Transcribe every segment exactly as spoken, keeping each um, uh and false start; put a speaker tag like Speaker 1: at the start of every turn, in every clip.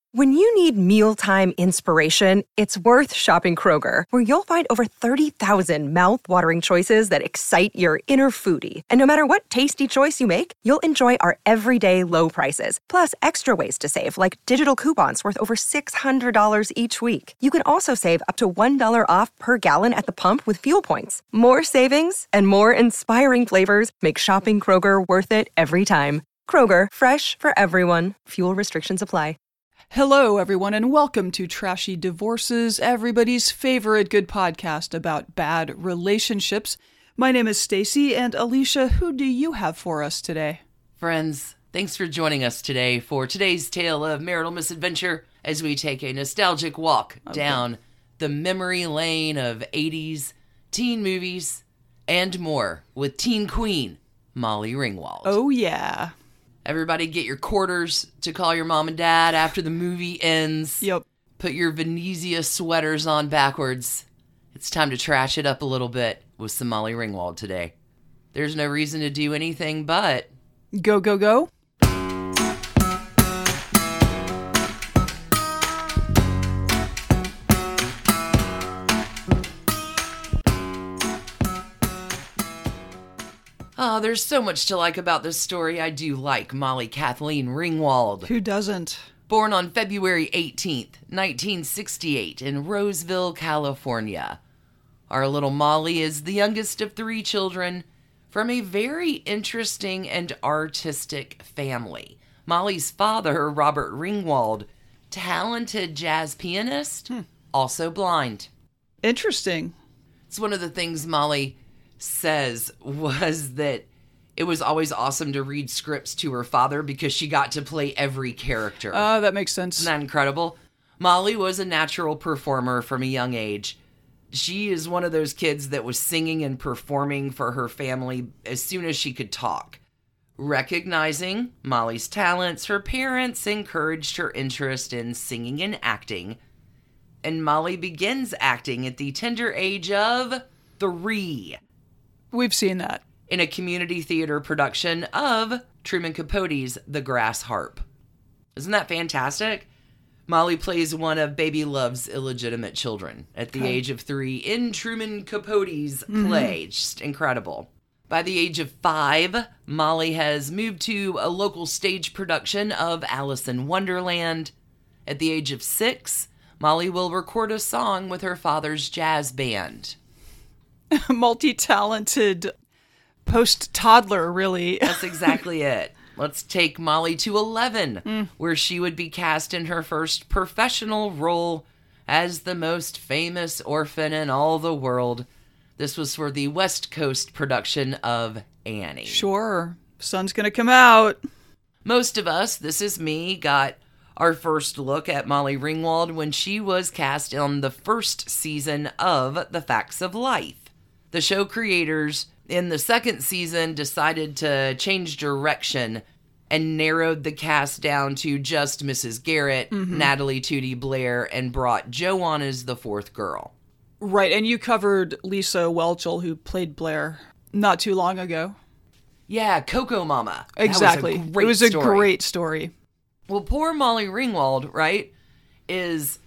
Speaker 1: When you need mealtime inspiration, it's worth shopping Kroger, where you'll find over thirty thousand mouth-watering choices that excite your inner foodie. And no matter what tasty choice you make, you'll enjoy our everyday low prices, plus extra ways to save, like digital coupons worth over six hundred dollars each week. You can also save up to one dollar off per gallon at the pump with fuel points. More savings and more inspiring flavors make shopping Kroger worth it every time. Kroger, fresh for everyone. Fuel restrictions apply.
Speaker 2: Hello, everyone, and welcome to Trashy Divorces, everybody's favorite good podcast about bad relationships. My name is Stacy, and Alicia, who do you have for us today?
Speaker 3: Friends, thanks for joining us today for today's tale of marital misadventure as we take a nostalgic walk okay. down the memory lane of eighties teen movies and more with teen queen Molly Ringwald.
Speaker 2: Oh, yeah.
Speaker 3: Everybody get your quarters to call your mom and dad after the movie ends.
Speaker 2: Yep.
Speaker 3: Put your Venezia sweaters on backwards. It's time to trash it up a little bit with some Molly Ringwald today. There's no reason to do anything but...
Speaker 2: Go, go, go.
Speaker 3: Oh, there's so much to like about this story. I do like Molly Kathleen Ringwald.
Speaker 2: Who doesn't?
Speaker 3: Born on February eighteenth, nineteen sixty-eight in Roseville, California. Our little Molly is the youngest of three children from a very interesting and artistic family. Molly's father, Robert Ringwald, talented jazz pianist, hmm. also blind.
Speaker 2: Interesting.
Speaker 3: It's one of the things Molly says was that it was always awesome to read scripts to her father because she got to play every character.
Speaker 2: Oh, uh, that makes sense.
Speaker 3: Isn't that incredible? Molly was a natural performer from a young age. She is one of those kids that was singing and performing for her family as soon as she could talk. Recognizing Molly's talents, her parents encouraged her interest in singing and acting, and Molly begins acting at the tender age of three.
Speaker 2: We've seen that.
Speaker 3: In a community theater production of Truman Capote's The Grass Harp. Isn't that fantastic? Molly plays one of Baby Love's illegitimate children at the okay. age of three in Truman Capote's mm-hmm. play. Just incredible. By the age of five, Molly has moved to a local stage production of Alice in Wonderland. At the age of six, Molly will record a song with her father's jazz band.
Speaker 2: Multi-talented post-toddler, really.
Speaker 3: That's exactly it. Let's take Molly to eleven, mm. where she would be cast in her first professional role as the most famous orphan in all the world. This was for the West Coast production of Annie.
Speaker 2: Sure. Sun's gonna come out.
Speaker 3: Most of us, this is me, got our first look at Molly Ringwald when she was cast on the first season of The Facts of Life. The show creators in the second season decided to change direction and narrowed the cast down to just Missus Garrett, mm-hmm. Natalie Tootie Blair, and brought Jo on as the fourth girl.
Speaker 2: Right, and you covered Lisa Whelchel, who played Blair, not too long ago.
Speaker 3: Yeah, Coco Mama.
Speaker 2: Exactly.
Speaker 3: That was a great
Speaker 2: it was a
Speaker 3: story.
Speaker 2: great story.
Speaker 3: Well, poor Molly Ringwald, right, is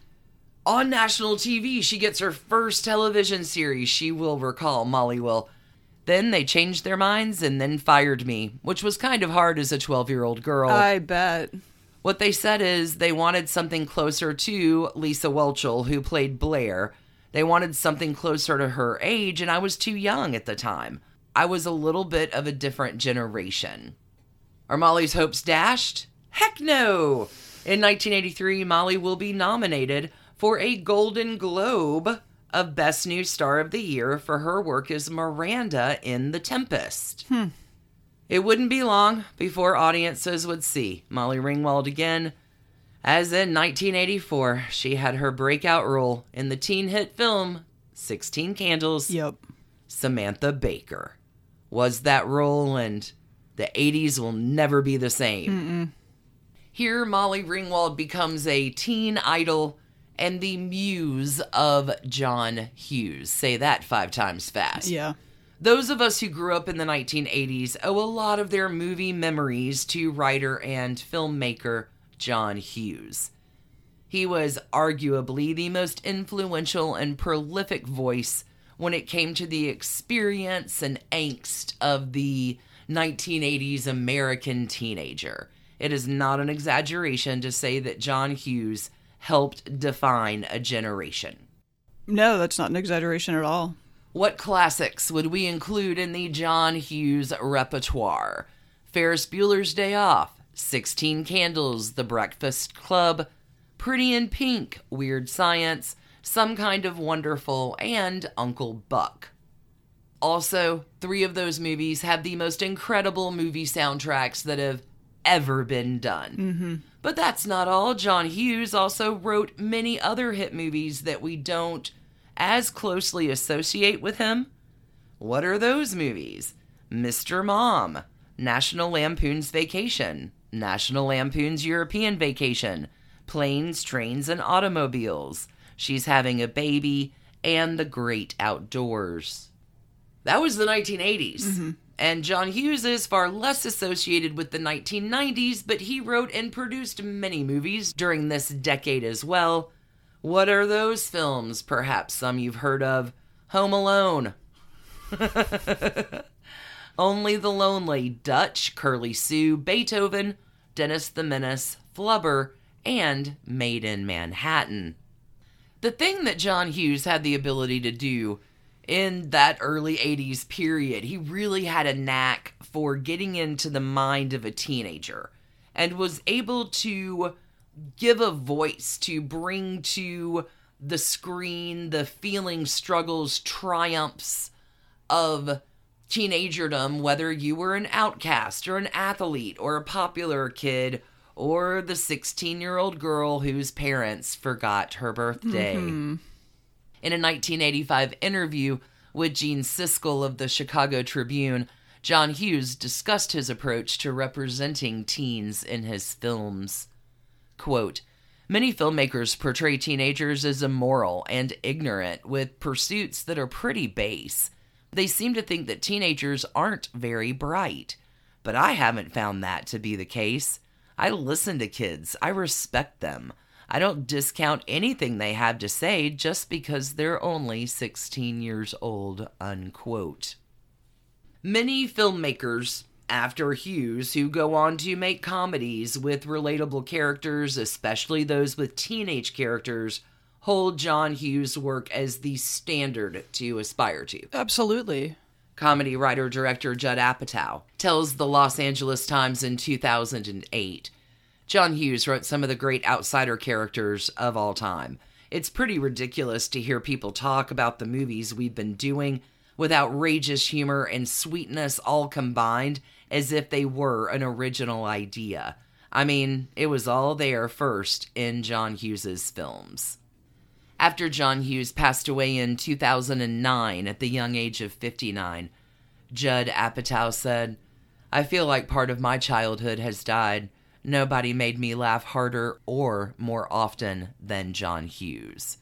Speaker 3: on national T V. She gets her first television series, she will recall, Molly will. Then they changed their minds and then fired me, which was kind of hard as a twelve-year-old girl.
Speaker 2: I bet.
Speaker 3: What they said is they wanted something closer to Lisa Whelchel, who played Blair. They wanted something closer to her age, and I was too young at the time. I was a little bit of a different generation. Are Molly's hopes dashed? Heck no! In nineteen eighty-three, Molly will be nominated for a Golden Globe of Best New Star of the Year for her work as Miranda in The Tempest.
Speaker 2: Hmm.
Speaker 3: It wouldn't be long before audiences would see Molly Ringwald again, as in nineteen eighty-four, she had her breakout role in the teen hit film sixteen Candles.
Speaker 2: Yep.
Speaker 3: Samantha Baker was that role, and the eighties will never be the same.
Speaker 2: Mm-mm.
Speaker 3: Here, Molly Ringwald becomes a teen idol and the muse of John Hughes. Say that five times fast.
Speaker 2: Yeah.
Speaker 3: Those of us who grew up in the nineteen eighties owe a lot of their movie memories to writer and filmmaker John Hughes. He was arguably the most influential and prolific voice when it came to the experience and angst of the nineteen eighties American teenager. It is not an exaggeration to say that John Hughes helped define a generation.
Speaker 2: No, that's not an exaggeration at all.
Speaker 3: What classics would we include in the John Hughes repertoire? Ferris Bueller's Day Off, Sixteen Candles, The Breakfast Club, Pretty in Pink, Weird Science, Some Kind of Wonderful, and Uncle Buck. Also, three of those movies have the most incredible movie soundtracks that have ever been done.
Speaker 2: Mm-hmm.
Speaker 3: But that's not all. John Hughes also wrote many other hit movies that we don't as closely associate with him. What are those movies? Mister Mom, National Lampoon's Vacation, National Lampoon's European Vacation, Planes, Trains, and Automobiles, She's Having a Baby, and The Great Outdoors. That was the nineteen eighties.
Speaker 2: Mm-hmm.
Speaker 3: And John Hughes is far less associated with the nineteen nineties, but he wrote and produced many movies during this decade as well. What are those films? Perhaps some you've heard of. Home Alone. Only the Lonely, Dutch, Curly Sue, Beethoven, Dennis the Menace, Flubber, and Made in Manhattan. The thing that John Hughes had the ability to do in that early eighties period, he really had a knack for getting into the mind of a teenager and was able to give a voice, to bring to the screen the feelings, struggles, triumphs of teenagerdom, whether you were an outcast or an athlete or a popular kid or the sixteen-year-old girl whose parents forgot her birthday.
Speaker 2: Mm-hmm.
Speaker 3: In a nineteen eighty-five interview with Gene Siskel of the Chicago Tribune, John Hughes discussed his approach to representing teens in his films. Quote, "Many filmmakers portray teenagers as immoral and ignorant with pursuits that are pretty base. They seem to think that teenagers aren't very bright. But I haven't found that to be the case. I listen to kids. I respect them. I don't discount anything they have to say just because they're only sixteen years old," unquote. Many filmmakers after Hughes who go on to make comedies with relatable characters, especially those with teenage characters, hold John Hughes' work as the standard to aspire to.
Speaker 2: Absolutely.
Speaker 3: Comedy writer-director Judd Apatow tells the Los Angeles Times in two thousand eight, "John Hughes wrote some of the great outsider characters of all time. It's pretty ridiculous to hear people talk about the movies we've been doing with outrageous humor and sweetness all combined as if they were an original idea. I mean, it was all there first in John Hughes's films." After John Hughes passed away in two thousand nine at the young age of fifty-nine, Judd Apatow said, "I feel like part of my childhood has died. Nobody made me laugh harder or more often than John Hughes."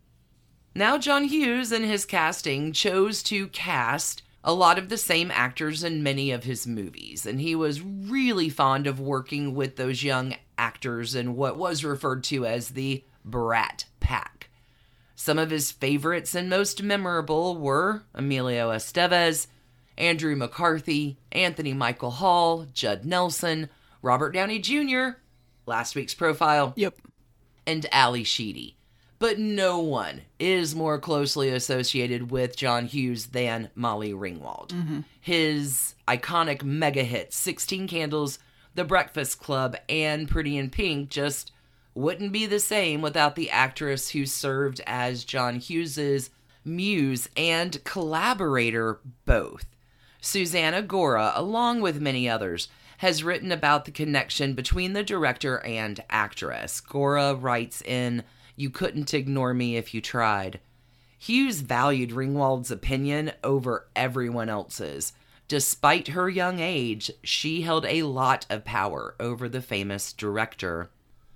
Speaker 3: Now, John Hughes and his casting chose to cast a lot of the same actors in many of his movies, and he was really fond of working with those young actors in what was referred to as the Brat Pack. Some of his favorites and most memorable were Emilio Estevez, Andrew McCarthy, Anthony Michael Hall, Judd Nelson, Robert Downey Junior, last week's profile,
Speaker 2: Yep.
Speaker 3: and Ali Sheedy. But no one is more closely associated with John Hughes than Molly Ringwald.
Speaker 2: Mm-hmm.
Speaker 3: His iconic mega hits, Sixteen Candles, The Breakfast Club, and Pretty in Pink just wouldn't be the same without the actress who served as John Hughes's muse and collaborator both. Susanna Gora, along with many others, has written about the connection between the director and actress. Gora writes in You Couldn't Ignore Me If You Tried. Hughes valued Ringwald's opinion over everyone else's. Despite her young age, she held a lot of power over the famous director.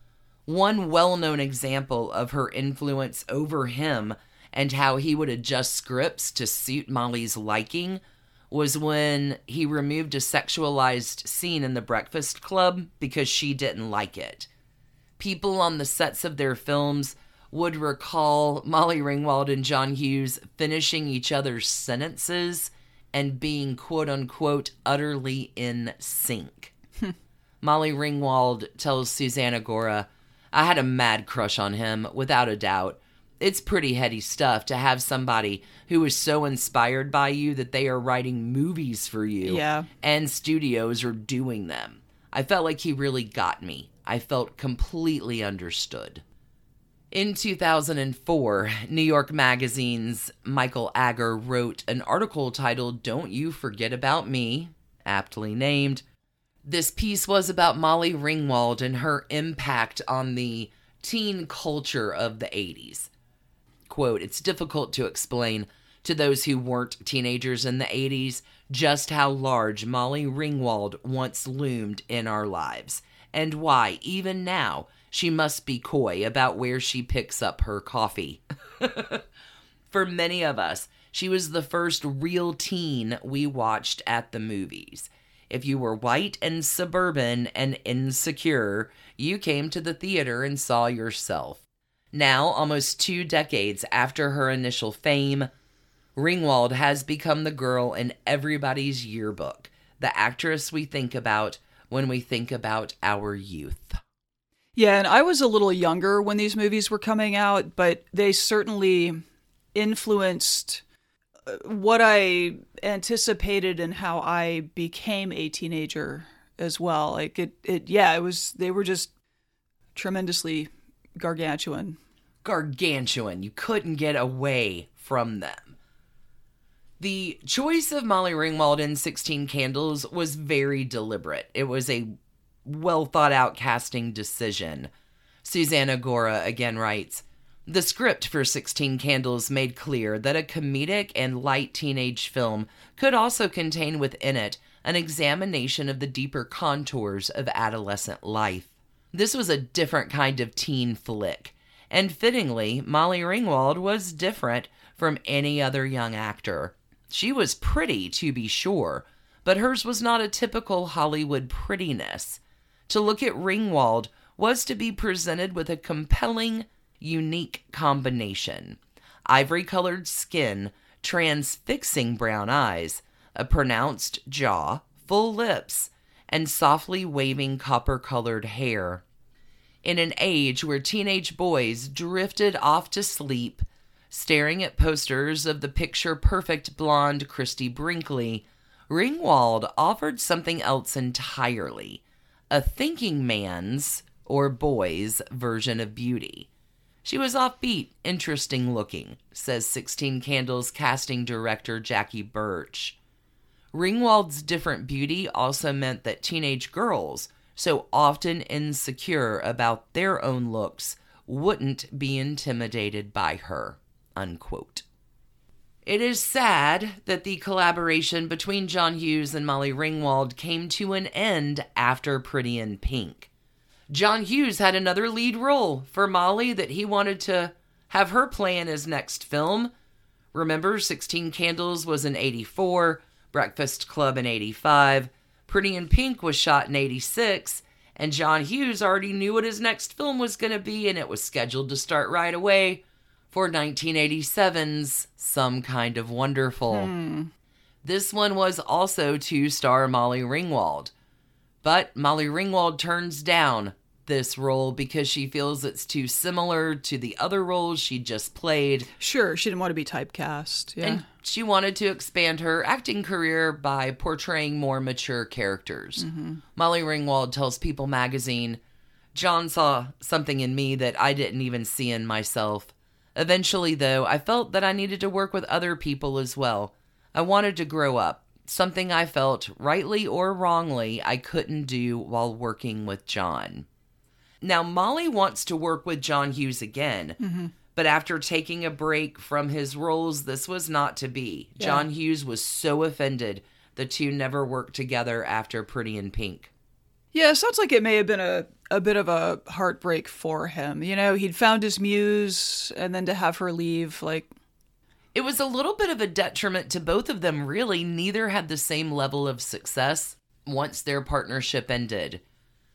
Speaker 3: One well-known example of her influence over him and how he would adjust scripts to suit Molly's liking was when he removed a sexualized scene in The Breakfast Club because she didn't like it. People on the sets of their films would recall Molly Ringwald and John Hughes finishing each other's sentences and being quote-unquote utterly in sync. Molly Ringwald tells Susanna Gora, "I had a mad crush on him, without a doubt. It's pretty heady stuff to have somebody who is so inspired by you that they are writing movies for you.
Speaker 2: Yeah.
Speaker 3: And studios are doing them. I felt like he really got me. I felt completely understood." In two thousand four, New York Magazine's Michael Ager wrote an article titled "Don't You Forget About Me," aptly named. This piece was about Molly Ringwald and her impact on the teen culture of the eighties. Quote, "It's difficult to explain to those who weren't teenagers in the eighties just how large Molly Ringwald once loomed in our lives, and why, even now, she must be coy about where she picks up her coffee. For many of us, she was the first real teen we watched at the movies. If you were white and suburban and insecure, you came to the theater and saw yourself. Now, almost two decades after her initial fame, Ringwald has become the girl in everybody's yearbook, the actress we think about when we think about our youth."
Speaker 2: Yeah, and I was a little younger when these movies were coming out, but they certainly influenced what I anticipated and how I became a teenager as well. Like it, it, yeah, it was, they were just tremendously gargantuan.
Speaker 3: Gargantuan. You couldn't get away from them. The choice of Molly Ringwald in sixteen Candles was very deliberate. It was a well thought out casting decision. Susanna Gora again writes, "The script for sixteen Candles made clear that a comedic and light teenage film could also contain within it an examination of the deeper contours of adolescent life. This was a different kind of teen flick, and fittingly, Molly Ringwald was different from any other young actor. She was pretty, to be sure, but hers was not a typical Hollywood prettiness. To look at Ringwald was to be presented with a compelling, unique combination. Ivory-colored skin, transfixing brown eyes, a pronounced jaw, full lips, and softly waving copper-colored hair. In an age where teenage boys drifted off to sleep, staring at posters of the picture-perfect blonde Christy Brinkley, Ringwald offered something else entirely, a thinking man's, or boy's, version of beauty. She was offbeat, interesting looking," says sixteen Candles casting director Jackie Birch. Ringwald's different beauty also meant that teenage girls, so often insecure about their own looks, wouldn't be intimidated by her. Unquote. It is sad that the collaboration between John Hughes and Molly Ringwald came to an end after Pretty in Pink. John Hughes had another lead role for Molly that he wanted to have her play in his next film. Remember, sixteen Candles was in eighty-four, Breakfast Club in eighty-five, Pretty in Pink was shot in eighty-six, and John Hughes already knew what his next film was going to be, and it was scheduled to start right away for nineteen eighty-seven's Some Kind of Wonderful.
Speaker 2: Hmm.
Speaker 3: This one was also to star Molly Ringwald. But Molly Ringwald turns down this role because she feels it's too similar to the other roles she just played.
Speaker 2: Sure, she didn't want to be typecast. Yeah.
Speaker 3: And she wanted to expand her acting career by portraying more mature characters.
Speaker 2: Mm-hmm.
Speaker 3: Molly Ringwald tells People magazine, "John saw something in me that I didn't even see in myself. Eventually, though, I felt that I needed to work with other people as well. I wanted to grow up, something I felt, rightly or wrongly, I couldn't do while working with John." Now, Molly wants to work with John Hughes again,
Speaker 2: Mm-hmm.
Speaker 3: but after taking a break from his roles, this was not to be.
Speaker 2: Yeah.
Speaker 3: John Hughes was so offended the two never worked together after Pretty in Pink.
Speaker 2: Yeah, it sounds like it may have been a, a bit of a heartbreak for him. You know, he'd found his muse, and then to have her leave, like...
Speaker 3: It was a little bit of a detriment to both of them, really. Neither had the same level of success once their partnership ended.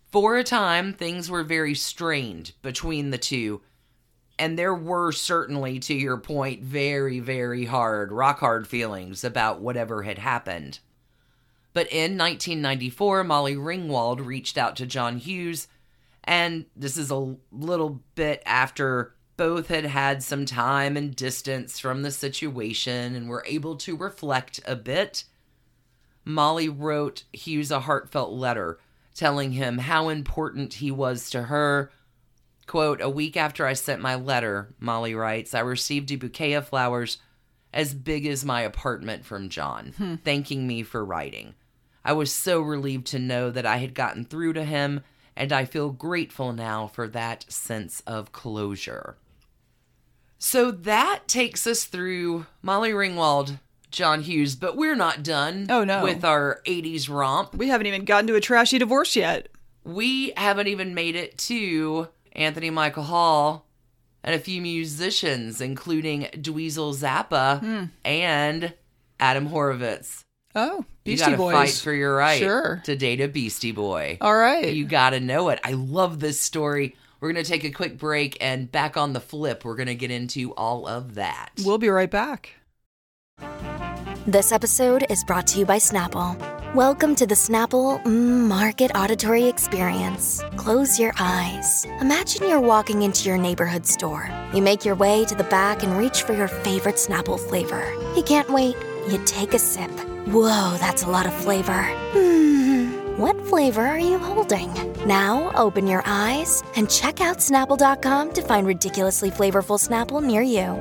Speaker 3: For a time, things were very strained between the two, and there were certainly, to your point, very, very hard, rock-hard feelings about whatever had happened. But in nineteen ninety-four, Molly Ringwald reached out to John Hughes, and this is a little bit after both had had some time and distance from the situation and were able to reflect a bit. Molly wrote Hughes a heartfelt letter telling him how important he was to her. Quote, "A week after I sent my letter," Molly writes, "I received a bouquet of flowers as big as my apartment from John, hmm. thanking me for writing. I was so relieved to know that I had gotten through to him, and I feel grateful now for that sense of closure." So that takes us through Molly Ringwald, John Hughes, but we're not done
Speaker 2: oh, no.
Speaker 3: with our eighties romp.
Speaker 2: We haven't even gotten to a trashy divorce yet.
Speaker 3: We haven't even made it to Anthony Michael Hall and a few musicians, including Dweezil Zappa hmm. and Adam Horovitz.
Speaker 2: Oh, Beastie
Speaker 3: you
Speaker 2: Boys.
Speaker 3: You gotta fight for your right
Speaker 2: sure.
Speaker 3: to date a Beastie Boy.
Speaker 2: All right.
Speaker 3: You gotta know it. I love this story. We're gonna take a quick break, and back on the flip, we're gonna get into all of that.
Speaker 2: We'll be right back.
Speaker 4: This episode is brought to you by Snapple. Welcome to the Snapple mm, Market Auditory Experience. Close your eyes. Imagine you're walking into your neighborhood store. You make your way to the back and reach for your favorite Snapple flavor. You can't wait. You take a sip. Whoa, that's a lot of flavor. Hmm, what flavor are you holding? Now open your eyes and check out Snapple dot com to find ridiculously flavorful Snapple near you.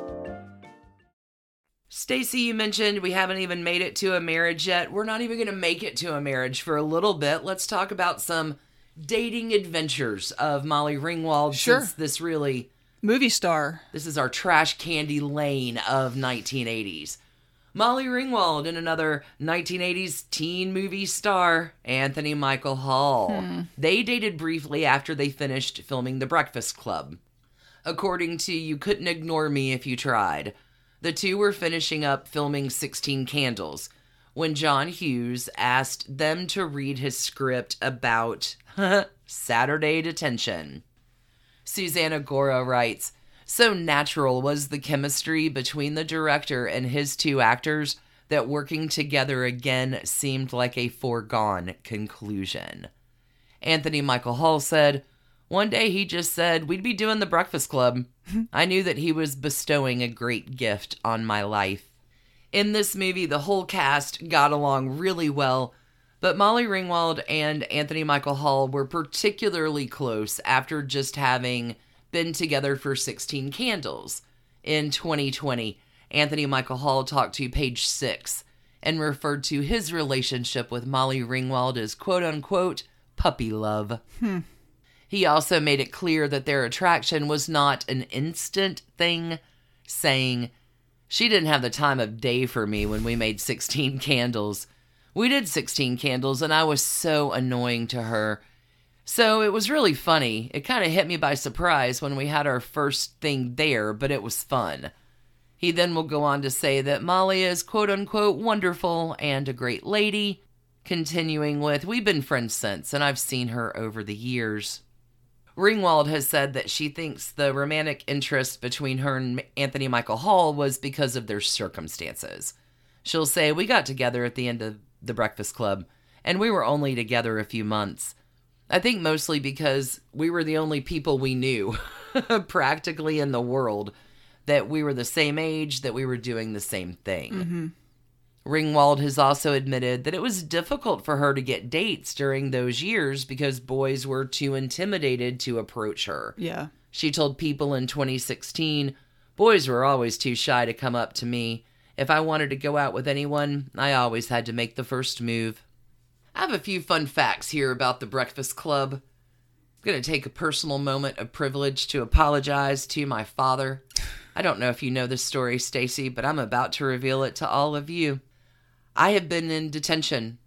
Speaker 3: Stacy, you mentioned we haven't even made it to a marriage yet. We're not even going to make it to a marriage for a little bit. Let's talk about some dating adventures of Molly Ringwald.
Speaker 2: Sure.
Speaker 3: Since this really...
Speaker 2: Movie star.
Speaker 3: This is our trash candy lane of nineteen eighties. Molly Ringwald and another nineteen eighties teen movie star, Anthony Michael Hall. Hmm. They dated briefly after they finished filming The Breakfast Club. According to You Couldn't Ignore Me If You Tried, the two were finishing up filming sixteen Candles when John Hughes asked them to read his script about Saturday detention. Susanna Gora writes, "So natural was the chemistry between the director and his two actors that working together again seemed like a foregone conclusion." Anthony Michael Hall said, "One day he just said, we'd be doing The Breakfast Club. I knew that he was bestowing a great gift on my life." In this movie, the whole cast got along really well, but Molly Ringwald and Anthony Michael Hall were particularly close after just having been together for sixteen Candles. In twenty twenty, Anthony Michael Hall talked to Page Six and referred to his relationship with Molly Ringwald as quote-unquote puppy love.
Speaker 2: Hmm.
Speaker 3: He also made it clear that their attraction was not an instant thing, saying, "She didn't have the time of day for me when we made sixteen Candles. We did sixteen Candles, and I was so annoying to her. So it was really funny. It kind of hit me by surprise when we had our first thing there, but it was fun." He then will go on to say that Molly is quote-unquote wonderful and a great lady, continuing with, "We've been friends since, and I've seen her over the years." Ringwald has said that she thinks the romantic interest between her and Anthony Michael Hall was because of their circumstances. She'll say, "We got together at the end of The Breakfast Club, and we were only together a few months. I think mostly because we were the only people we knew, practically in the world, that we were the same age, that we were doing the same thing."
Speaker 2: Mm-hmm.
Speaker 3: Ringwald has also admitted that it was difficult for her to get dates during those years because boys were too intimidated to approach her.
Speaker 2: Yeah.
Speaker 3: She told People in twenty sixteen, "Boys were always too shy to come up to me. If I wanted to go out with anyone, I always had to make the first move." I have a few fun facts here about The Breakfast Club. I'm going to take a personal moment of privilege to apologize to my father. I don't know if you know this story, Stacy, but I'm about to reveal it to all of you. I have been in detention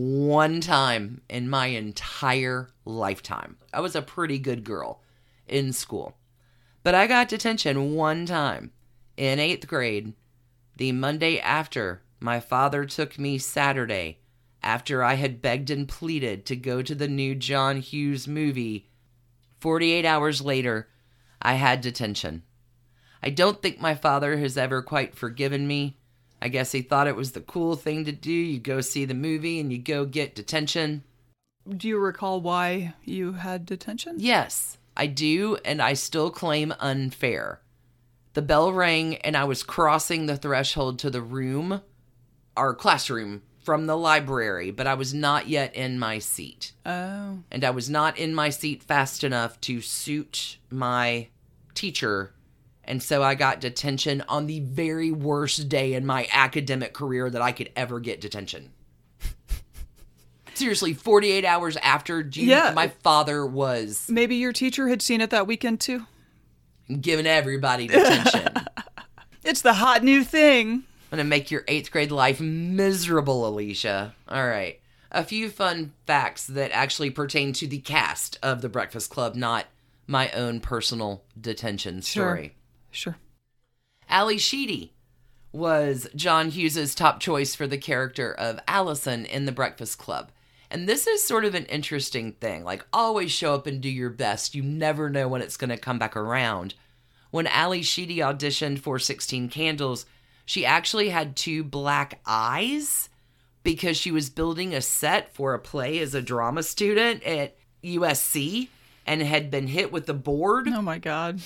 Speaker 3: one time in my entire lifetime. I was a pretty good girl in school. But I got detention one time in eighth grade, the Monday after my father took me Saturday after I had begged and pleaded to go to the new John Hughes movie, forty-eight hours later, I had detention. I don't think my father has ever quite forgiven me. I guess he thought it was the cool thing to do. You go see the movie and you go get detention.
Speaker 2: Do you recall why you had detention?
Speaker 3: Yes, I do, and I still claim unfair. The bell rang and I was crossing the threshold to the room, our classroom, from the library, but I was not yet in my seat.
Speaker 2: Oh.
Speaker 3: And I was not in my seat fast enough to suit my teacher, and so I got detention on the very worst day in my academic career that I could ever get detention. Seriously, forty-eight hours after June,
Speaker 2: yeah.
Speaker 3: my father was...
Speaker 2: Maybe your teacher had seen it that weekend, too?
Speaker 3: Giving everybody detention.
Speaker 2: It's the hot new thing.
Speaker 3: I'm going to make your eighth grade life miserable, Alicia. All right. A few fun facts that actually pertain to the cast of The Breakfast Club, not my own personal detention story.
Speaker 2: Sure. Sure.
Speaker 3: Ally Sheedy was John Hughes's top choice for the character of Allison in The Breakfast Club. And this is sort of an interesting thing. Like, always show up and do your best. You never know when it's going to come back around. When Ally Sheedy auditioned for sixteen Candles, she actually had two black eyes because she was building a set for a play as a drama student at U S C and had been hit with the board.
Speaker 2: Oh, my God.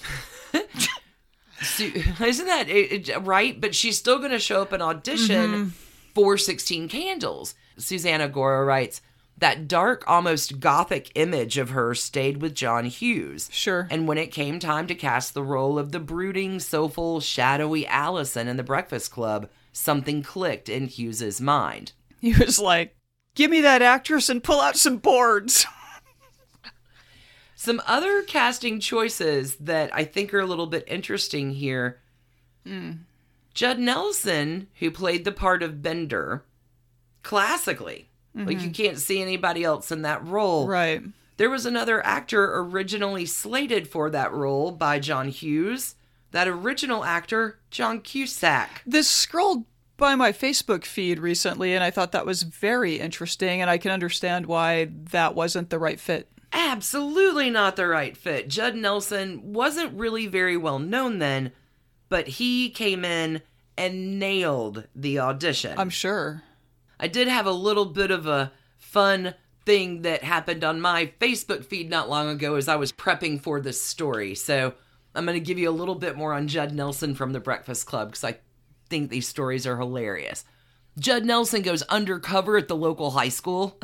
Speaker 3: So, isn't that it, it, right? But she's still going to show up and audition mm-hmm. for sixteen Candles. Susanna Gora writes, that dark, almost gothic image of her stayed with John Hughes.
Speaker 2: Sure.
Speaker 3: And when it came time to cast the role of the brooding, soulful, shadowy Allison in The Breakfast Club, something clicked in Hughes's mind.
Speaker 2: He was like, give me that actress and pull out some boards.
Speaker 3: Some other casting choices that I think are a little bit interesting here. Mm. Judd Nelson, who played the part of Bender, classically, mm-hmm. like you can't see anybody else in that role.
Speaker 2: Right.
Speaker 3: There was another actor originally slated for that role by John Hughes. That original actor, John Cusack.
Speaker 2: This scrolled by my Facebook feed recently, and I thought that was very interesting, and I can understand why that wasn't the right fit.
Speaker 3: Absolutely not the right fit. Judd Nelson wasn't really very well known then, but he came in and nailed the audition.
Speaker 2: I'm sure.
Speaker 3: I did have a little bit of a fun thing that happened on my Facebook feed not long ago as I was prepping for this story. So I'm going to give you a little bit more on Judd Nelson from The Breakfast Club because I think these stories are hilarious. Judd Nelson goes undercover at the local high school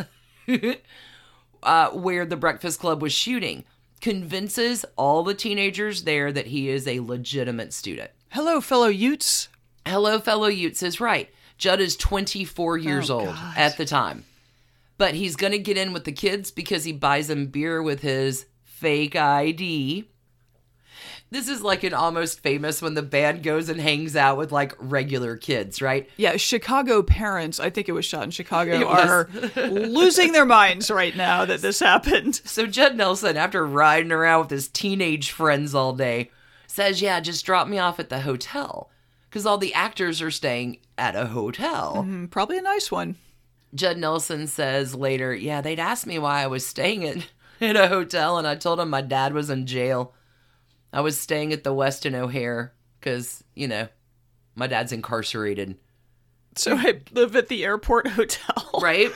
Speaker 3: uh, where The Breakfast Club was shooting, convinces all the teenagers there that he is a legitimate student.
Speaker 2: Hello, fellow Utes.
Speaker 3: Hello, fellow Utes is right. Judd is twenty-four years
Speaker 2: oh,
Speaker 3: old
Speaker 2: God.
Speaker 3: at the time. But he's going to get in with the kids because he buys them beer with his fake I D. This is like an Almost Famous when the band goes and hangs out with like regular kids, right?
Speaker 2: Yeah, Chicago parents, I think it was shot in Chicago, are losing their minds right now that this happened.
Speaker 3: So Judd Nelson, after riding around with his teenage friends all day, says, yeah, just drop me off at the hotel. Because all the actors are staying at a hotel.
Speaker 2: Mm, probably a nice one.
Speaker 3: Judd Nelson says later, yeah, they'd asked me why I was staying at, at a hotel, and I told them my dad was in jail. I was staying at the Westin O'Hare because, you know, my dad's incarcerated.
Speaker 2: So I live at the airport hotel.
Speaker 3: Right?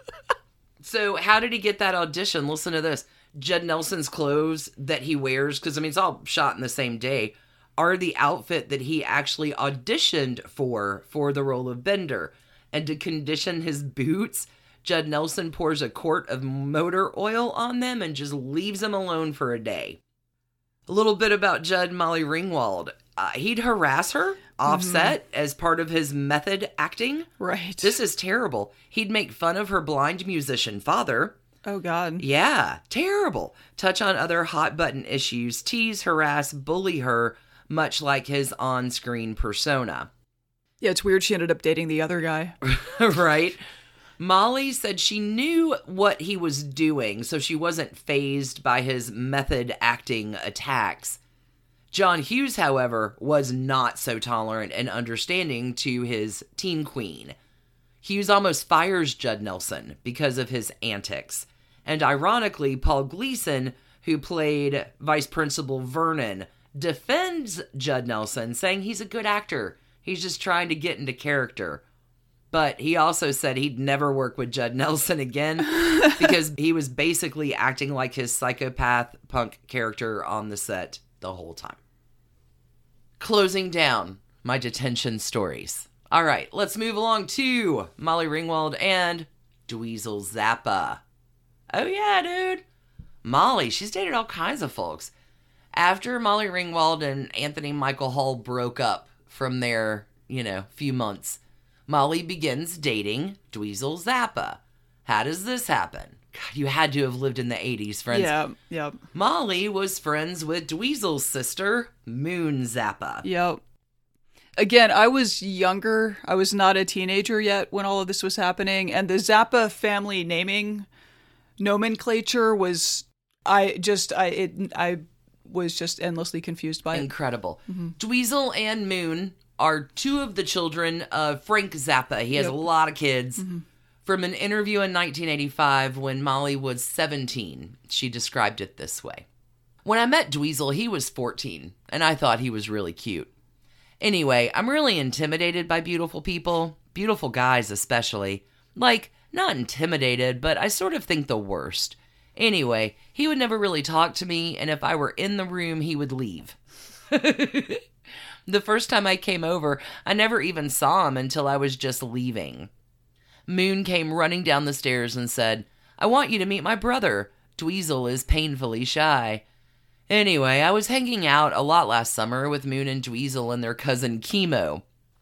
Speaker 3: So how did he get that audition? Listen to this. Judd Nelson's clothes that he wears, because, I mean, it's all shot in the same day, are the outfit that he actually auditioned for, for the role of Bender. And to condition his boots, Judd Nelson pours a quart of motor oil on them and just leaves them alone for a day. A little bit about Judd Molly Ringwald. Uh, he'd harass her offset mm-hmm. as part of his method acting.
Speaker 2: Right.
Speaker 3: This is terrible. He'd make fun of her blind musician father.
Speaker 2: Oh, God.
Speaker 3: Yeah, terrible. Touch on other hot button issues, tease, harass, bully her, much like his on-screen persona.
Speaker 2: Yeah, it's weird she ended up dating the other guy.
Speaker 3: Right? Molly said she knew what he was doing, so she wasn't fazed by his method acting attacks. John Hughes, however, was not so tolerant and understanding to his teen queen. Hughes almost fires Judd Nelson because of his antics. And ironically, Paul Gleason, who played Vice Principal Vernon, defends Judd Nelson, saying he's a good actor. He's just trying to get into character. But he also said he'd never work with Judd Nelson again because he was basically acting like his psychopath punk character on the set the whole time. Closing down my detention stories. All right, let's move along to Molly Ringwald and Dweezil Zappa. Oh yeah, dude. Molly, she's dated all kinds of folks. After Molly Ringwald and Anthony Michael Hall broke up from their, you know, few months, Molly begins dating Dweezil Zappa. How does this happen? God, you had to have lived in the eighties, friends.
Speaker 2: Yeah, yep.
Speaker 3: Molly was friends with Dweezil's sister, Moon Zappa.
Speaker 2: Yep. Again, I was younger. I was not a teenager yet when all of this was happening. And the Zappa family naming nomenclature was, I just, I, it, I was just endlessly confused by it.
Speaker 3: Incredible. Mm-hmm. Dweezil and Moon are two of the children of Frank Zappa. He has yep. a lot of kids. Mm-hmm. From an interview in nineteen eighty-five when Molly was seventeen, she described it this way. When I met Dweezil, he was fourteen, and I thought he was really cute. Anyway, I'm really intimidated by beautiful people, beautiful guys especially. Like, not intimidated, but I sort of think the worst. Anyway, he would never really talk to me, and if I were in the room, he would leave. The first time I came over, I never even saw him until I was just leaving. Moon came running down the stairs and said, "I want you to meet my brother. Dweezil is painfully shy." Anyway, I was hanging out a lot last summer with Moon and Dweezil and their cousin Chemo.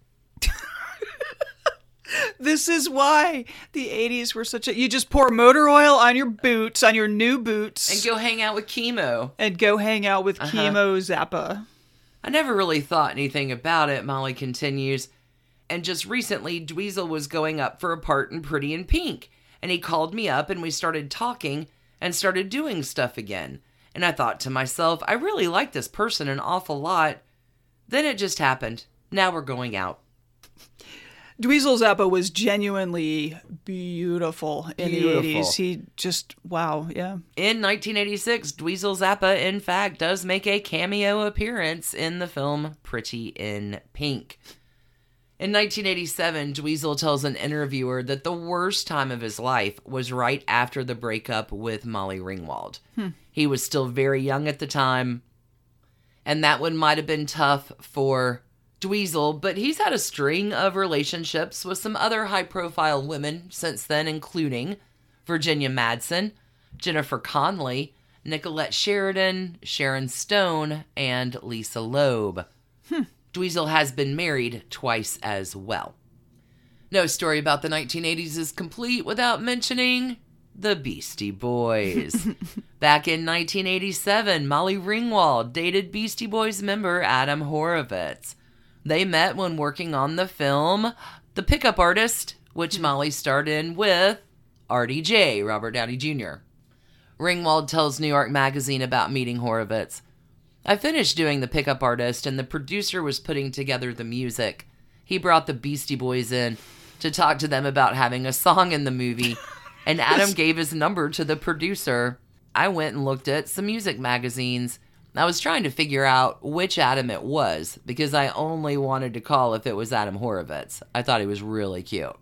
Speaker 2: This is why the eighties were such a... You just pour motor oil on your boots, on your new boots.
Speaker 3: And go hang out with Chemo.
Speaker 2: And go hang out with uh-huh. Chemo Zappa.
Speaker 3: I never really thought anything about it, Molly continues. And just recently, Dweezil was going up for a part in Pretty in Pink. And he called me up and we started talking and started doing stuff again. And I thought to myself, I really like this person an awful lot. Then it just happened. Now we're going out.
Speaker 2: Dweezil Zappa was genuinely beautiful in beautiful. the eighties. He just, wow, yeah.
Speaker 3: In nineteen eighty-six, Dweezil Zappa, in fact, does make a cameo appearance in the film Pretty in Pink. In nineteen eighty-seven, Dweezil tells an interviewer that the worst time of his life was right after the breakup with Molly Ringwald. Hmm. He was still very young at the time, and that one might have been tough for Dweezil, but he's had a string of relationships with some other high-profile women since then, including Virginia Madsen, Jennifer Connelly, Nicolette Sheridan, Sharon Stone, and Lisa Loeb. Hmm. Dweezil has been married twice as well. No story about the nineteen eighties is complete without mentioning the Beastie Boys. Back in nineteen eighty-seven, Molly Ringwald dated Beastie Boys member Adam Horovitz. They met when working on the film The Pickup Artist, which Molly starred in with R D J, Robert Downey Junior Ringwald tells New York Magazine about meeting Horovitz. "I finished doing The Pickup Artist, and the producer was putting together the music. He brought the Beastie Boys in to talk to them about having a song in the movie, and Adam gave his number to the producer. I went and looked at some music magazines. I was trying to figure out which Adam it was, because I only wanted to call if it was Adam Horovitz. I thought he was really cute."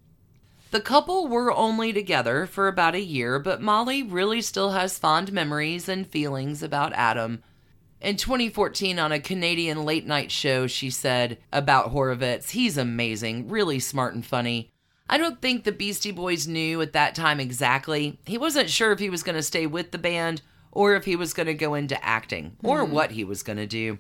Speaker 3: The couple were only together for about a year, but Molly really still has fond memories and feelings about Adam. In twenty fourteen, on a Canadian late-night show, she said about Horovitz, "He's amazing, really smart and funny. I don't think the Beastie Boys knew at that time exactly. He wasn't sure if he was going to stay with the band or if he was going to go into acting, or mm. what he was going to do."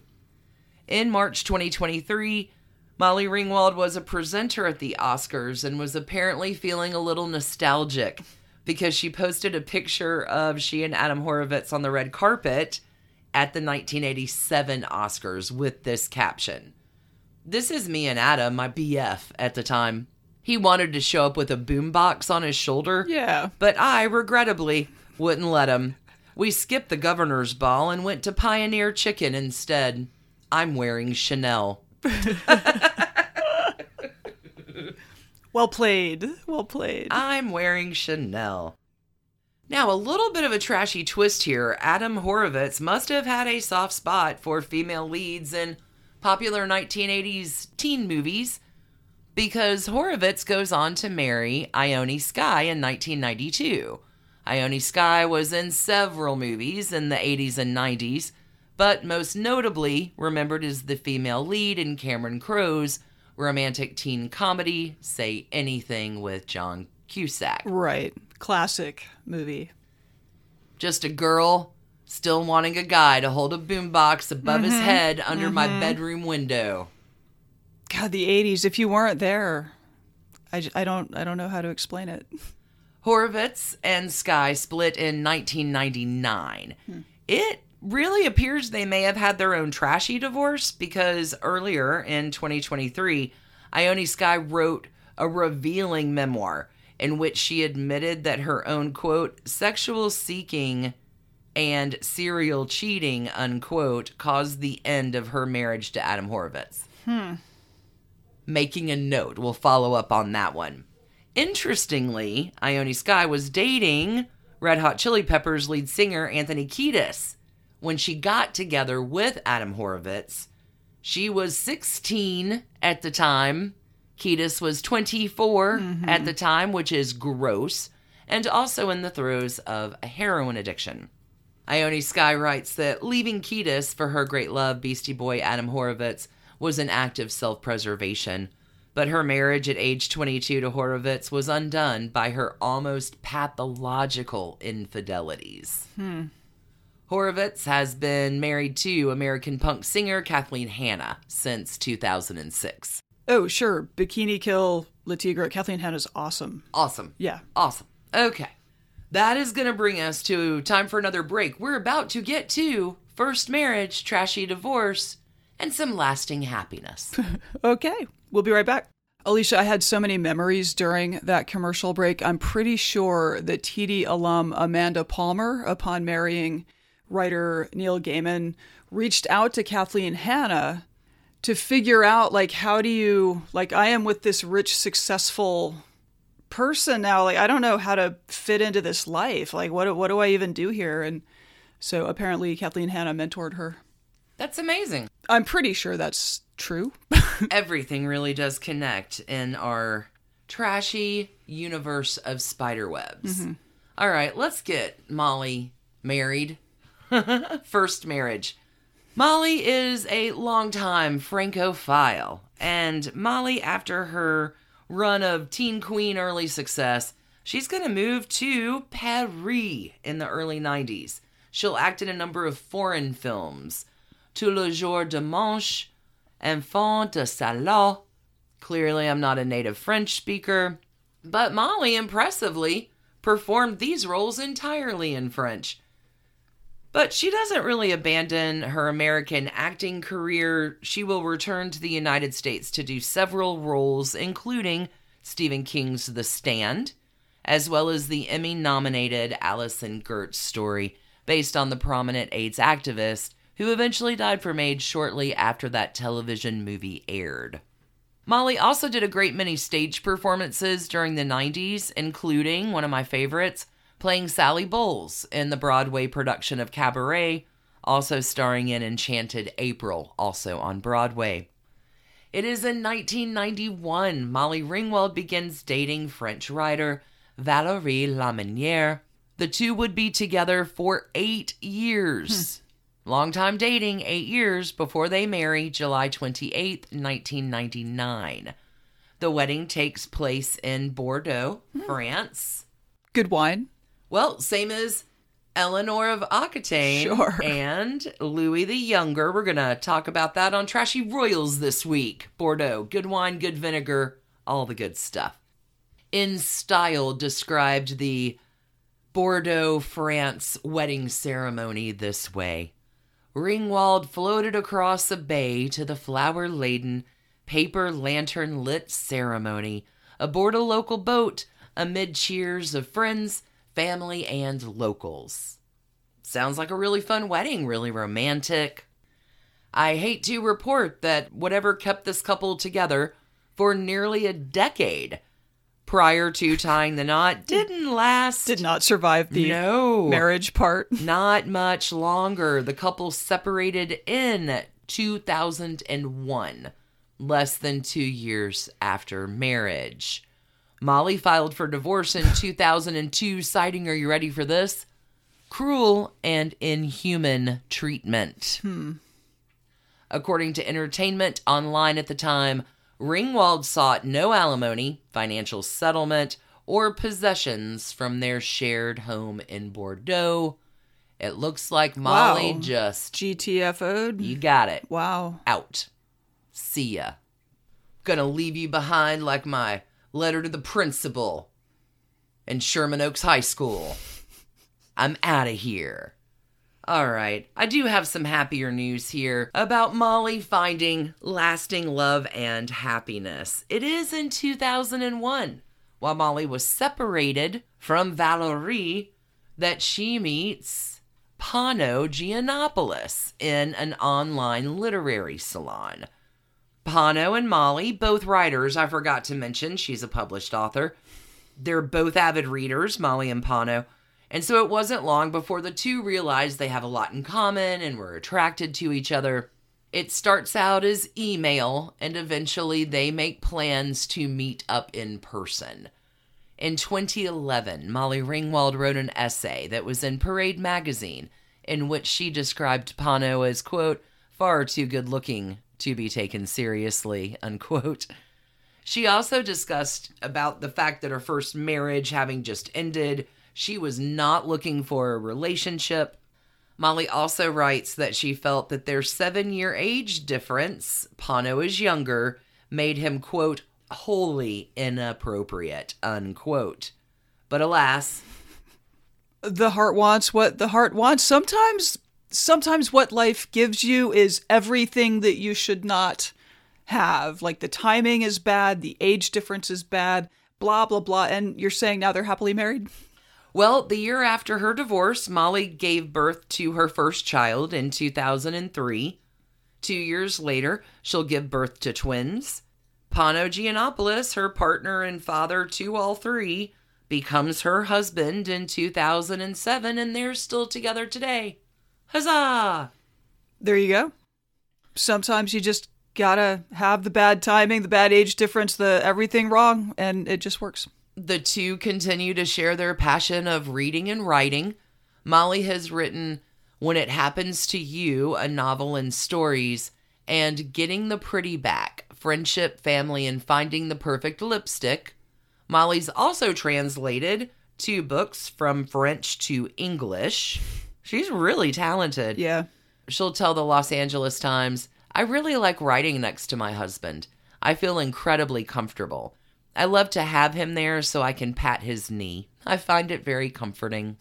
Speaker 3: In March twenty twenty-three, Molly Ringwald was a presenter at the Oscars and was apparently feeling a little nostalgic because she posted a picture of she and Adam Horovitz on the red carpet at the nineteen eighty-seven Oscars with this caption: "This is me and Adam, my B F at the time. He wanted to show up with a boombox on his shoulder,
Speaker 2: yeah,
Speaker 3: but I, regrettably, wouldn't let him. We skipped the governor's ball and went to Pioneer Chicken instead. I'm wearing Chanel."
Speaker 2: Well played. Well played.
Speaker 3: I'm wearing Chanel. Now, a little bit of a trashy twist here. Adam Horovitz must have had a soft spot for female leads in popular nineteen eighties teen movies, because Horovitz goes on to marry Ione Skye in nineteen ninety-two. Ione Skye was in several movies in the eighties and nineties, but most notably remembered as the female lead in Cameron Crowe's romantic teen comedy, Say Anything with John Cusack.
Speaker 2: Right. Classic movie.
Speaker 3: Just a girl still wanting a guy to hold a boombox above mm-hmm. his head under mm-hmm. my bedroom window.
Speaker 2: God, the eighties, if you weren't there, I, I don't I don't know how to explain it.
Speaker 3: Horovitz and Skye split in nineteen ninety-nine. Hmm. It really appears they may have had their own trashy divorce, because earlier in twenty twenty-three, Ione Skye wrote a revealing memoir in which she admitted that her own, quote, sexual seeking and serial cheating, unquote, caused the end of her marriage to Adam Horovitz.
Speaker 2: Hmm.
Speaker 3: Making a note. We'll follow up on that one. Interestingly, Ione Skye was dating Red Hot Chili Peppers lead singer Anthony Kiedis when she got together with Adam Horovitz. She was sixteen at the time. Kiedis was twenty-four mm-hmm. at the time, which is gross, and also in the throes of a heroin addiction. Ione Skye writes that leaving Kiedis for her great love, Beastie Boy Adam Horovitz, was an act of self-preservation, but her marriage at age twenty-two to Horovitz was undone by her almost pathological infidelities.
Speaker 2: Hmm.
Speaker 3: Horovitz has been married to American punk singer Kathleen Hanna since two thousand six.
Speaker 2: Oh, sure. Bikini Kill, Le Tigre. Kathleen Hanna's awesome.
Speaker 3: Awesome.
Speaker 2: Yeah.
Speaker 3: Awesome. Okay. That is going to bring us to time for another break. We're about to get to first marriage, trashy divorce, and some lasting happiness.
Speaker 2: Okay. We'll be right back. Alicia, I had so many memories during that commercial break. I'm pretty sure that T D alum Amanda Palmer, upon marrying writer Neil Gaiman, reached out to Kathleen Hanna to figure out, like, how do you, like, I am with this rich, successful person now. Like, I don't know how to fit into this life. Like, what, what do I even do here? And so apparently Kathleen Hanna mentored her.
Speaker 3: That's amazing.
Speaker 2: I'm pretty sure that's true.
Speaker 3: Everything really does connect in our trashy universe of spiderwebs.
Speaker 2: Mm-hmm.
Speaker 3: All right, let's get Molly married. First marriage. Molly is a longtime Francophile, and Molly, after her run of teen queen early success, she's going to move to Paris in the early nineties. She'll act in a number of foreign films. Tout le jour dimanche, Enfant de salon. Clearly, I'm not a native French speaker, but Molly impressively performed these roles entirely in French. But she doesn't really abandon her American acting career. She will return to the United States to do several roles, including Stephen King's The Stand, as well as the Emmy-nominated Alison Gertz story, based on the prominent AIDS activist who eventually died from AIDS shortly after that television movie aired. Molly also did a great many stage performances during the nineties, including one of my favorites, playing Sally Bowles in the Broadway production of Cabaret, also starring in Enchanted April, also on Broadway. It is in nineteen ninety-one Molly Ringwald begins dating French writer Valérie Lamonnière. The two would be together for eight years. Hmm. Long time dating, eight years before they marry, July twenty-eighth, nineteen ninety-nine. The wedding takes place in Bordeaux, hmm. France.
Speaker 2: Good wine.
Speaker 3: Well, same as Eleanor of Aquitaine
Speaker 2: sure.
Speaker 3: and Louis the Younger. We're going to talk about that on Trashy Royals this week. Bordeaux, good wine, good vinegar, all the good stuff. In Style described the Bordeaux, France wedding ceremony this way. Ringwald floated across a bay to the flower-laden, paper lantern-lit ceremony aboard a local boat amid cheers of friends, family, and locals. Sounds like a really fun wedding, really romantic. I hate to report that whatever kept this couple together for nearly a decade prior to tying the knot didn't last.
Speaker 2: Did not survive the
Speaker 3: no.
Speaker 2: marriage part.
Speaker 3: Not much longer. The couple separated in two thousand one, less than two years after marriage. Molly filed for divorce in two thousand two, citing, are you ready for this? Cruel and inhuman treatment.
Speaker 2: Hmm.
Speaker 3: According to Entertainment Online at the time, Ringwald sought no alimony, financial settlement, or possessions from their shared home in Bordeaux. It looks like Molly
Speaker 2: Wow.
Speaker 3: just...
Speaker 2: G T F O'd?
Speaker 3: You got it.
Speaker 2: Wow.
Speaker 3: Out. See ya. Gonna leave you behind like my letter to the principal in Sherman Oaks High School. I'm out of here. All right, I do have some happier news here about Molly finding lasting love and happiness. It is in two thousand one, while Molly was separated from Valerie, that she meets Pano Giannopoulos in an online literary salon. Pano and Molly, both writers, I forgot to mention, she's a published author. They're both avid readers, Molly and Pano. And so it wasn't long before the two realized they have a lot in common and were attracted to each other. It starts out as email, and eventually they make plans to meet up in person. In twenty eleven, Molly Ringwald wrote an essay that was in Parade magazine, in which she described Pano as, quote, far too good looking to be taken seriously, unquote. She also discussed about the fact that her first marriage having just ended, she was not looking for a relationship. Molly also writes that she felt that their seven-year age difference, Pano is younger, made him, quote, wholly inappropriate, unquote. But alas,
Speaker 2: The heart wants what the heart wants. Sometimes, sometimes what life gives you is everything that you should not have. Like the timing is bad, the age difference is bad, blah, blah, blah. And you're saying now they're happily married?
Speaker 3: well, the year after her divorce, Molly gave birth to her first child in two thousand three. Two years later, she'll give birth to twins. Pano Giannopoulos, her partner and father to all three, becomes her husband in two thousand seven, and they're still together today. Huzzah!
Speaker 2: There you go. Sometimes you just gotta have the bad timing, the bad age difference, the everything wrong, and it just works.
Speaker 3: The two continue to share their passion of reading and writing. Molly has written When It Happens to You, a novel and stories, and Getting the Pretty Back, Friendship, Family, and Finding the Perfect Lipstick. Molly's also translated two books from French to English. She's really talented.
Speaker 2: Yeah.
Speaker 3: She'll tell the Los Angeles Times, I really like writing next to my husband. I feel incredibly comfortable. I love to have him there so I can pat his knee. I find it very comforting.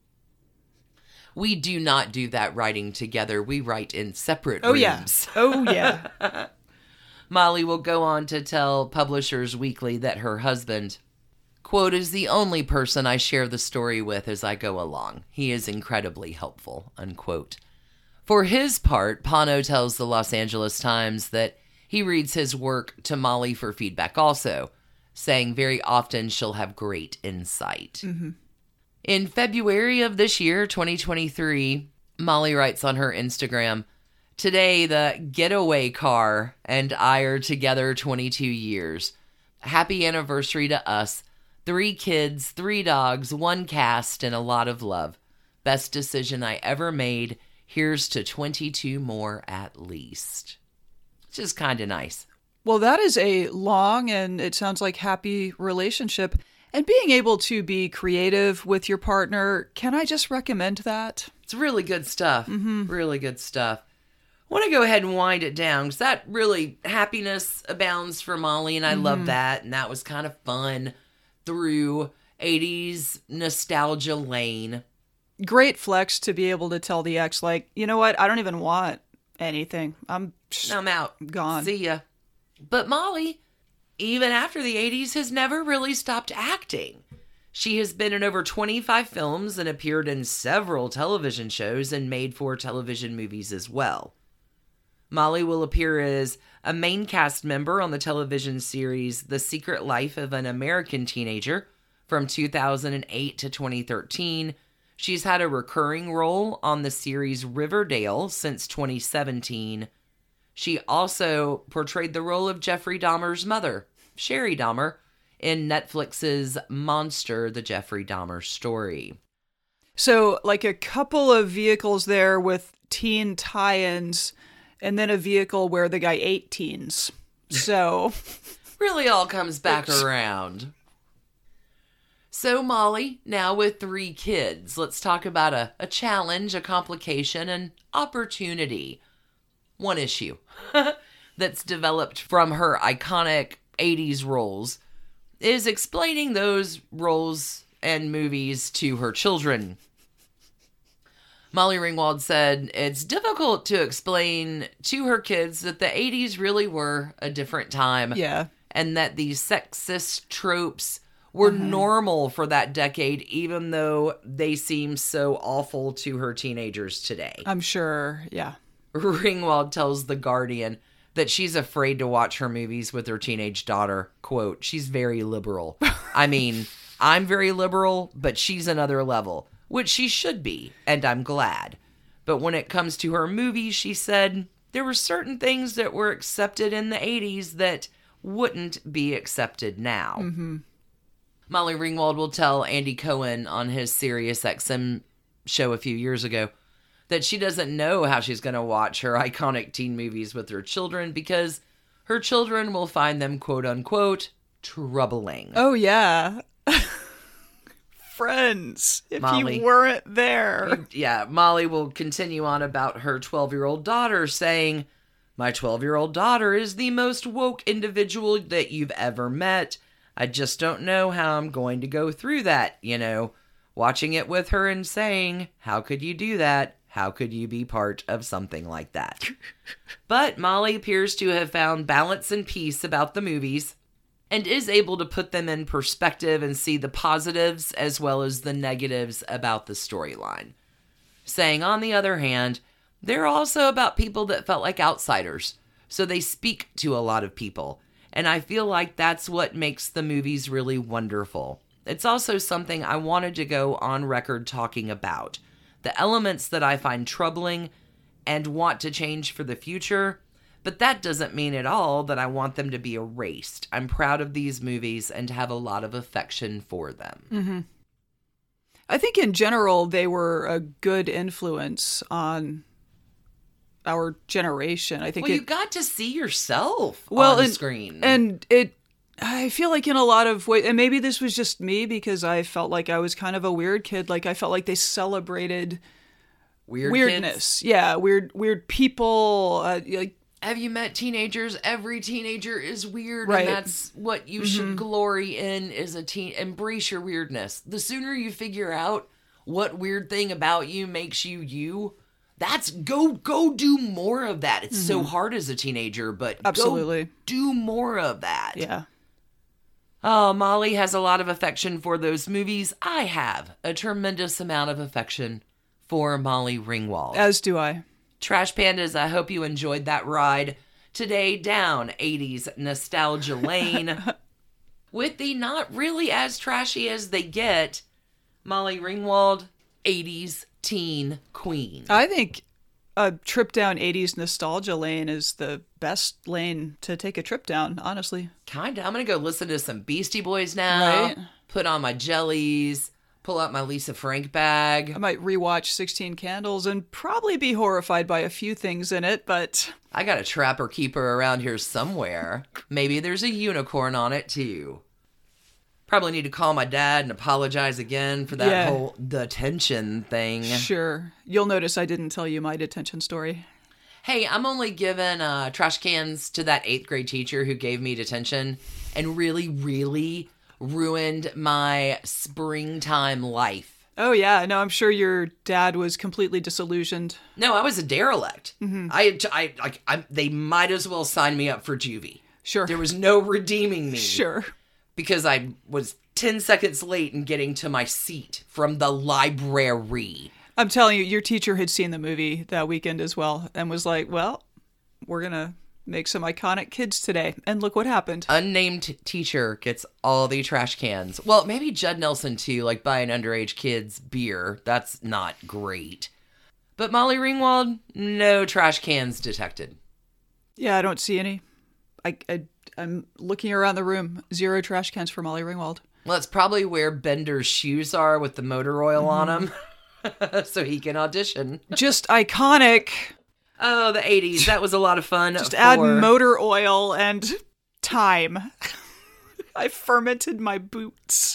Speaker 3: We do not do that writing together. We write in separate
Speaker 2: Oh,
Speaker 3: rooms.
Speaker 2: yeah. Oh, yeah.
Speaker 3: Molly will go on to tell Publishers Weekly that her husband, quote, is the only person I share the story with as I go along. He is incredibly helpful, unquote. For his part, Pano tells the Los Angeles Times that he reads his work to Molly for feedback also, saying very often she'll have great insight.
Speaker 2: Mm-hmm.
Speaker 3: In February of this year, twenty twenty-three, Molly writes on her Instagram, today the getaway car and I are together twenty-two years. Happy anniversary to us. Three kids, three dogs, one cast, and a lot of love. Best decision I ever made. Here's to twenty-two more at least. It's just kind of nice.
Speaker 2: Well, that is a long and it sounds like happy relationship. And being able to be creative with your partner, can I just recommend that?
Speaker 3: It's really good stuff.
Speaker 2: Mm-hmm.
Speaker 3: Really good stuff. I want to go ahead and wind it down because that really, happiness abounds for Molly, and I
Speaker 2: Mm-hmm.
Speaker 3: love that. And that was kind of fun through eighties nostalgia lane.
Speaker 2: Great flex to be able to tell the ex, like, you know what? I don't even want anything. I'm
Speaker 3: I'm out.
Speaker 2: gone.
Speaker 3: See ya. But Molly, even after the eighties, has never really stopped acting. She has been in over twenty-five films and appeared in several television shows and made-for-television movies as well. Molly will appear as a main cast member on the television series The Secret Life of an American Teenager from two thousand eight to twenty thirteen. She's had a recurring role on the series Riverdale since twenty seventeen. She also portrayed the role of Jeffrey Dahmer's mother, Sherry Dahmer, in Netflix's Monster, the Jeffrey Dahmer story.
Speaker 2: So, like a couple of vehicles there with teen tie-ins, and then a vehicle where the guy ate teens. So...
Speaker 3: really all comes back around. So, Molly, now with three kids, let's talk about a, a challenge, a complication, an opportunity. One issue that's developed from her iconic eighties roles is explaining those roles and movies to her children. Molly Ringwald said it's difficult to explain to her kids that the eighties really were a different time.
Speaker 2: Yeah.
Speaker 3: And that these sexist tropes were mm-hmm. normal for that decade, even though they seem so awful to her teenagers today.
Speaker 2: I'm sure, yeah.
Speaker 3: Ringwald tells The Guardian that she's afraid to watch her movies with her teenage daughter. Quote, she's very liberal. I mean, I'm very liberal, but she's another level, which she should be, and I'm glad. But when it comes to her movies, she said, there were certain things that were accepted in the eighties that wouldn't be accepted now.
Speaker 2: Mm-hmm.
Speaker 3: Molly Ringwald will tell Andy Cohen on his Sirius X M show a few years ago that she doesn't know how she's going to watch her iconic teen movies with her children because her children will find them, quote unquote, troubling.
Speaker 2: Oh, yeah. Friends, if
Speaker 3: Molly,
Speaker 2: you weren't there.
Speaker 3: Yeah, Molly will continue on about her twelve-year-old daughter saying, my twelve-year-old daughter is the most woke individual that you've ever met. I just don't know how I'm going to go through that, you know, watching it with her and saying, how could you do that? How could you be part of something like that? But Molly appears to have found balance and peace about the movies and is able to put them in perspective and see the positives as well as the negatives about the storyline. Saying, on the other hand, they're also about people that felt like outsiders, so they speak to a lot of people. And I feel like that's what makes the movies really wonderful. It's also something I wanted to go on record talking about. The elements that I find troubling and want to change for the future, but that doesn't mean at all that I want them to be erased. I'm proud of these movies and have a lot of affection for them.
Speaker 2: Mm-hmm. I think in general they were a good influence on our generation. I think
Speaker 3: well,
Speaker 2: it,
Speaker 3: you got to see yourself
Speaker 2: well,
Speaker 3: on
Speaker 2: and,
Speaker 3: screen.
Speaker 2: And it, I feel like in a lot of ways, and maybe this was just me because I felt like I was kind of a weird kid. Like I felt like they celebrated
Speaker 3: weird
Speaker 2: weirdness.
Speaker 3: Kids?
Speaker 2: Yeah, weird, weird people. Uh, like,
Speaker 3: have you met teenagers? Every teenager is weird,
Speaker 2: right.
Speaker 3: and that's what you mm-hmm. should glory in is a teen. Embrace your weirdness. The sooner you figure out what weird thing about you makes you you, that's go go do more of that. It's mm-hmm. so hard as a teenager, but
Speaker 2: absolutely
Speaker 3: go do more of that.
Speaker 2: Yeah.
Speaker 3: Oh, Molly has a lot of affection for those movies. I have a tremendous amount of affection for Molly Ringwald.
Speaker 2: As do I.
Speaker 3: Trash Pandas, I hope you enjoyed that ride today down eighties nostalgia lane with the not really as trashy as they get, Molly Ringwald, eighties teen queen.
Speaker 2: I think a trip down eighties nostalgia lane is the best lane to take a trip down, honestly.
Speaker 3: Kinda. I'm gonna go listen to some Beastie Boys now,
Speaker 2: right.
Speaker 3: Put on my jellies, pull out my Lisa Frank bag.
Speaker 2: I might rewatch sixteen Candles and probably be horrified by a few things in it, but...
Speaker 3: I got a Trapper Keeper around here somewhere. Maybe there's a unicorn on it, too. Probably need to call my dad and apologize again for that
Speaker 2: yeah.
Speaker 3: whole detention thing.
Speaker 2: Sure. You'll notice I didn't tell you my detention story.
Speaker 3: Hey, I'm only giving uh, trash cans to that eighth grade teacher who gave me detention and really, really ruined my springtime life.
Speaker 2: Oh, yeah. No, I'm sure your dad was completely disillusioned.
Speaker 3: No, I was a derelict.
Speaker 2: Mm-hmm.
Speaker 3: I, I, like, I, they might as well sign me up for juvie.
Speaker 2: Sure.
Speaker 3: There was no redeeming me.
Speaker 2: Sure.
Speaker 3: Because I was ten seconds late in getting to my seat from the library.
Speaker 2: I'm telling you, your teacher had seen the movie that weekend as well and was like, well, we're going to make some iconic kids today. And look what happened.
Speaker 3: Unnamed teacher gets all the trash cans. Well, maybe Judd Nelson too, like buying underage kids beer. That's not great. But Molly Ringwald, no trash cans detected.
Speaker 2: Yeah, I don't see any. I, I, I'm looking around the room. Zero trash cans for Molly Ringwald.
Speaker 3: Well, that's probably where Bender's shoes are with the motor oil mm. on them. So he can audition.
Speaker 2: Just iconic.
Speaker 3: Oh, the eighties. That was a lot of fun.
Speaker 2: Just
Speaker 3: for...
Speaker 2: add motor oil and time. I fermented my boots.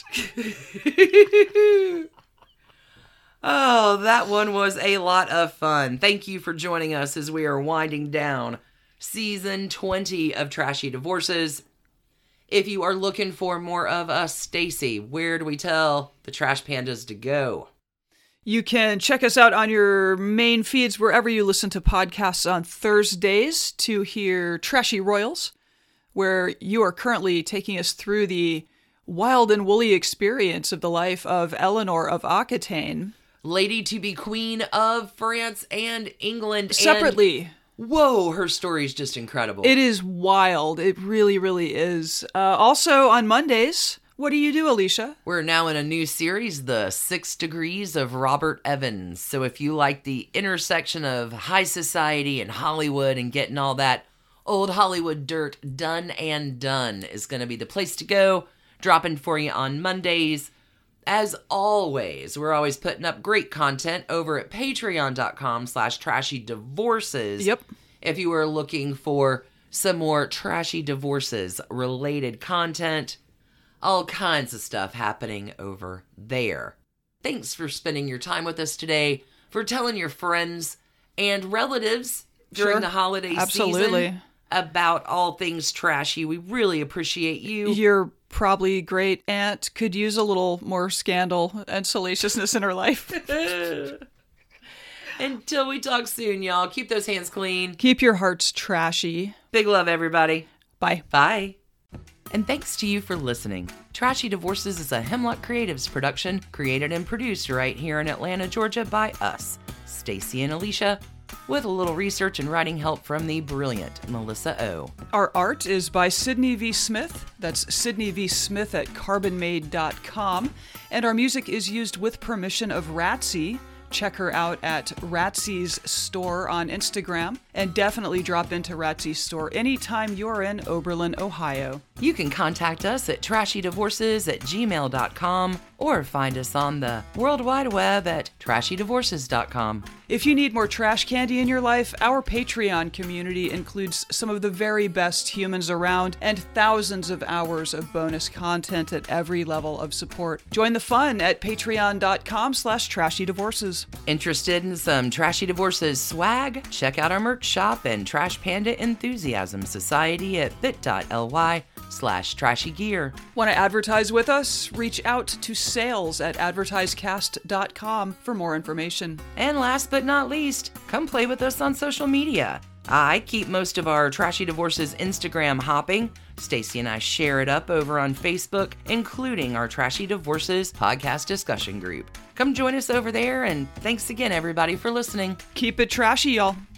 Speaker 3: Oh, that one was a lot of fun. Thank you for joining us as we are winding down season twenty of Trashy Divorces. If you are looking for more of us, Stacy, where do we tell the Trash Pandas to go?
Speaker 2: You can check us out on your main feeds wherever you listen to podcasts on Thursdays to hear Trashy Royals, where you are currently taking us through the wild and woolly experience of the life of Eleanor of Aquitaine.
Speaker 3: Lady to be queen of France and England.
Speaker 2: Separately.
Speaker 3: And, whoa, her story is just incredible.
Speaker 2: It is wild. It really, really is. Uh, also on Mondays, what do you do, Alicia?
Speaker 3: We're now in a new series, The Six Degrees of Robert Evans. So if you like the intersection of high society and Hollywood and getting all that old Hollywood dirt done and done, is going to be the place to go. Dropping for you on Mondays. As always, we're always putting up great content over at patreon.com slash trashy divorces.
Speaker 2: Yep.
Speaker 3: If you are looking for some more Trashy Divorces related content, all kinds of stuff happening over there. Thanks for spending your time with us today, for telling your friends and relatives during
Speaker 2: sure.
Speaker 3: the holiday
Speaker 2: Absolutely.
Speaker 3: season about all things trashy. We really appreciate you.
Speaker 2: Your probably great aunt could use a little more scandal and salaciousness in her life.
Speaker 3: Until we talk soon, y'all. Keep those hands clean.
Speaker 2: Keep your hearts trashy.
Speaker 3: Big love, everybody.
Speaker 2: Bye.
Speaker 3: Bye. And thanks to you for listening. Trashy Divorces is a Hemlock Creatives production, created and produced right here in Atlanta, Georgia by us, Stacy and Alicia, with a little research and writing help from the brilliant Melissa O.
Speaker 2: Our art is by Sydney V. Smith. That's Sydney V. Smith at carbon made dot com. And our music is used with permission of Ratsy. Check her out at Ratsy's store on Instagram. And definitely drop into Ratsy's store anytime you're in Oberlin, Ohio.
Speaker 3: You can contact us at trashy divorces at gmail dot com or find us on the World Wide Web at trashy divorces dot com.
Speaker 2: If you need more trash candy in your life, our Patreon community includes some of the very best humans around and thousands of hours of bonus content at every level of support. Join the fun at patreon.com slash trashy divorces.
Speaker 3: Interested in some Trashy Divorces swag? Check out our merch shop and Trash Panda Enthusiasm Society at bit.ly slash trashy gear.
Speaker 2: Want to advertise with us? Reach out to sales at advertisecast dot com for more information.
Speaker 3: And last but not least, come play with us on social media. I keep most of our Trashy Divorces Instagram hopping. Stacy and I share it up over on Facebook, including our Trashy Divorces podcast discussion group. Come join us over there, and thanks again, everybody, for listening.
Speaker 2: Keep it trashy, y'all.